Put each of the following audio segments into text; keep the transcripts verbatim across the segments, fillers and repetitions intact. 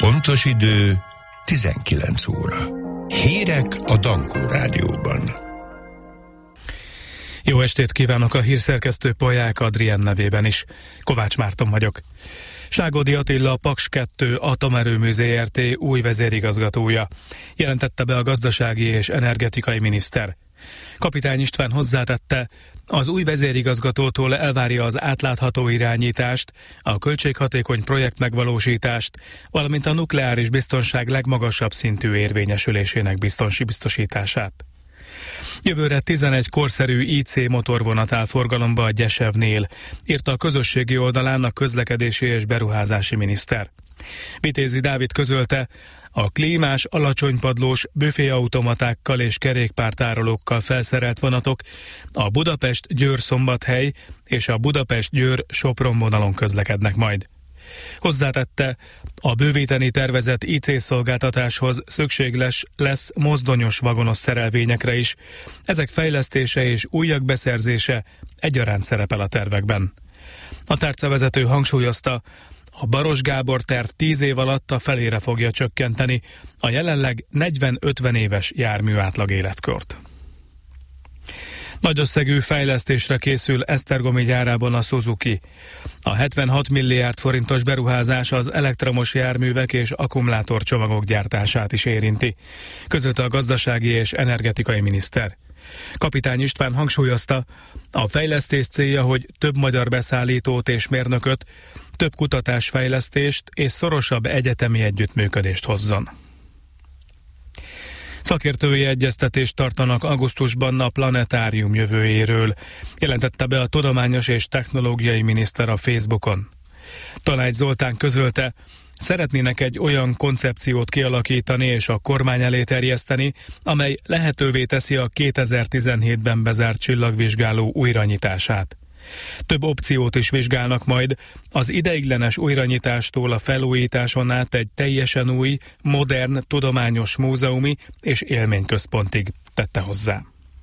Pontos idő tizenkilenc óra. Hírek a Dankó Rádióban. Jó estét kívánok a hírszerkesztő Polyák Adrien nevében is. Kovács Márton vagyok. Ságódi Attila, a Paks kettő Atomerőmű zé er té új vezérigazgatója. Jelentette be a gazdasági és energetikai miniszter. Kapitány István hozzátette, az új vezérigazgatótól elvárja az átlátható irányítást, a költséghatékony projekt megvalósítást, valamint a nukleáris biztonság legmagasabb szintű érvényesülésének biztosítását. Jövőre tizenegy korszerű í cé motorvonat áll forgalomba a Gyesevnél, írta a közösségi oldalán a közlekedési és beruházási miniszter. Vitézi Dávid közölte, a klímás, alacsonypadlós, büféautomatákkal és kerékpártárolókkal felszerelt vonatok a Budapest-Győr-Szombathely és a Budapest-Győr-Sopron vonalon közlekednek majd. Hozzátette, a bővíteni tervezett í cé szolgáltatáshoz szükséges lesz mozdonyos vagonos szerelvényekre is. Ezek fejlesztése és újak beszerzése egyaránt szerepel a tervekben. A tárcavezető hangsúlyozta, a Baros Gábor terv tíz év alatt a felére fogja csökkenteni a jelenleg negyven-ötven éves jármű átlag életkort. Nagy összegű fejlesztésre készül Esztergomi gyárában a Suzuki. A hetvenhat milliárd forintos beruházás az elektromos járművek és akkumulátorcsomagok gyártását is érinti, közölte a gazdasági és energetikai miniszter. Kapitány István hangsúlyozta, a fejlesztés célja, hogy több magyar beszállítót és mérnököt, több kutatásfejlesztést és szorosabb egyetemi együttműködést hozzon. Szakértői egyeztetést tartanak augusztusban a planetárium jövőjéről, jelentette be a tudományos és technológiai miniszter a Facebookon. Tanács Zoltán közölte, szeretnének egy olyan koncepciót kialakítani és a kormány elé terjeszteni, amely lehetővé teszi a kétezer-tizenhétben bezárt csillagvizsgáló újranyitását. Több opciót is vizsgálnak majd, az ideiglenes újranyitástól a felújításon át egy teljesen új, modern, tudományos múzeumi és élményközpontig, tette hozzá.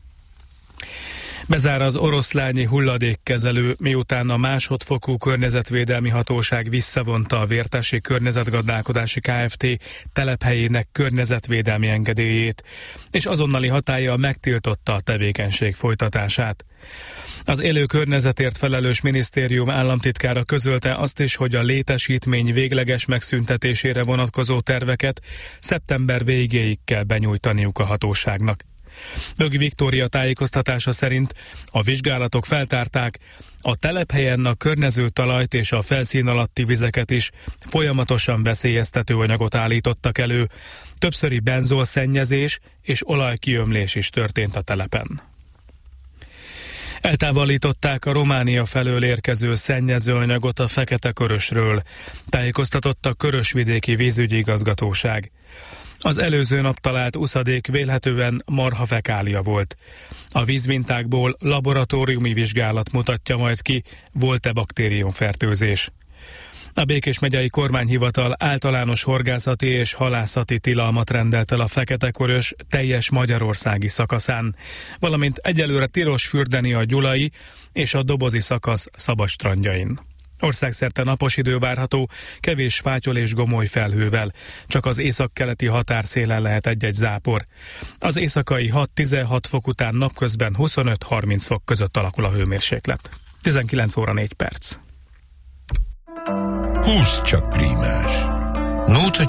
Bezár az oroszlányi hulladékkezelő, miután a másodfokú környezetvédelmi hatóság visszavonta a Vértesi Környezetgazdálkodási Kft. Telephelyének környezetvédelmi engedélyét, és azonnali hatállyal megtiltotta a tevékenység folytatását. Az élő környezetért felelős minisztérium államtitkára közölte azt is, hogy a létesítmény végleges megszüntetésére vonatkozó terveket szeptember végéig kell benyújtaniuk a hatóságnak. Bögi Viktória tájékoztatása szerint a vizsgálatok feltárták, a telephelyen a környező talajt és a felszín alatti vizeket is folyamatosan veszélyeztető anyagot állítottak elő, többszöri benzolszennyezés és olajkiömlés is történt a telepen. Eltávolították a Románia felől érkező szennyezőanyagot a Fekete-Körösről, tájékoztatott a Körösvidéki Vízügyi Igazgatóság. Az előző nap talált uszadék vélhetően marhafekália volt. A vízmintákból laboratóriumi vizsgálat mutatja majd ki, volt-e baktériumfertőzés. A Békés megyei kormányhivatal általános horgászati és halászati tilalmat rendelt el a Fekete-Körös teljes magyarországi szakaszán, valamint egyelőre tilos fürdeni a gyulai és a dobozi szakasz szabadstrandjain. Országszerte napos idő várható, kevés fátyol és gomoly felhővel, csak az északkeleti határszélen lehet egy-egy zápor. Az éjszakai hat-tizenhat fok után napközben huszonöt-harminc fok között alakul a hőmérséklet. tizenkilenc óra négy perc. Húsz csak prímás. Nóta